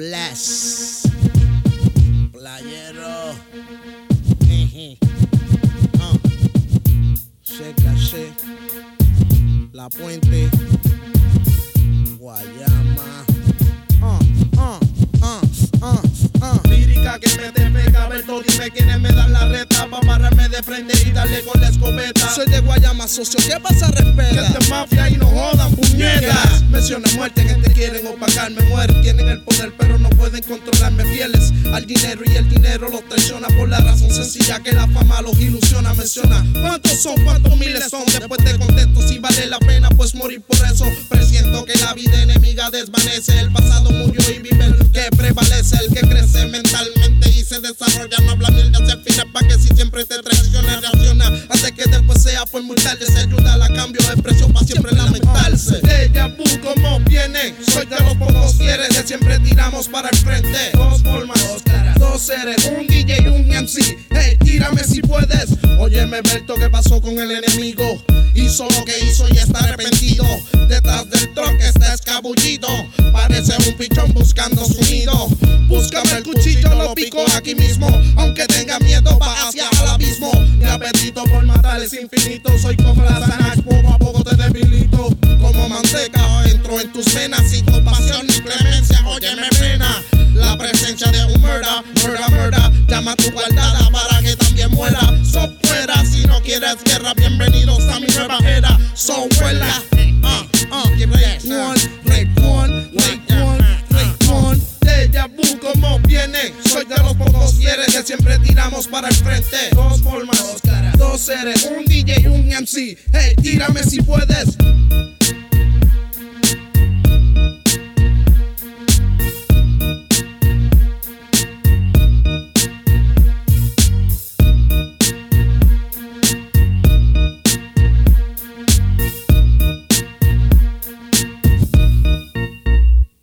Bless. Playero. Caché. La Puente. Guayama. Lírica que me despega, Berto, dime quiénes me dan la reta pa' pararme de frente y darle con la escopeta. Soy de Guayama, socio, ¿qué pasa, respeta? Gente mafia y no jodan, puñetas. Menciona muerte, gente quieren opacarme, mueren. Tienen el poder pero no pueden controlarme, fieles al dinero y el dinero los traiciona por la razón sencilla que la fama los ilusiona. Menciona cuántos son, cuántos miles son. Después te contesto si vale la pena pues morir por eso. Presiento que la vida enemiga desvanece. El pasado murió y vive el que prevalece, el que crece mentalmente y se desarrolla. No habla mierda hacia el final pa' que si siempre te traiciona reacciona antes que después sea pues muy tarde. Se ayuda a cambio de precio pa' siempre lamentarse. Ella como viene, soy de los pocos fieles que siempre tiramos para el frente. Dos formas, dos caras, dos seres, un DJ y un MC. Hey, tírame si puedes. Óyeme, Berto, ¿qué pasó con el enemigo? Hizo lo que hizo y está arrepentido. Detrás del truck está escabullido. Parece un pichón buscando su nido. Búscame el cuchillo, lo pico aquí mismo. Aunque tenga miedo, va hacia el abismo. Mi apetito por matar es infinito. Soy como la Xanax, poco a poco te debilito. Como manteca, entro en tus venas. Sin compasión ni clemencia, óyeme pena. La presencia de un murder. Llama a tu guardada para que también muera. So fuera, si no quieres guerra, bienvenidos a mi nueva era. So vuela. Deja vu como viene. Soy de los pocos fieles que siempre tiramos para el frente. Dos formas, dos caras, dos seres, un DJ y un MC. Hey, tírame si puedes.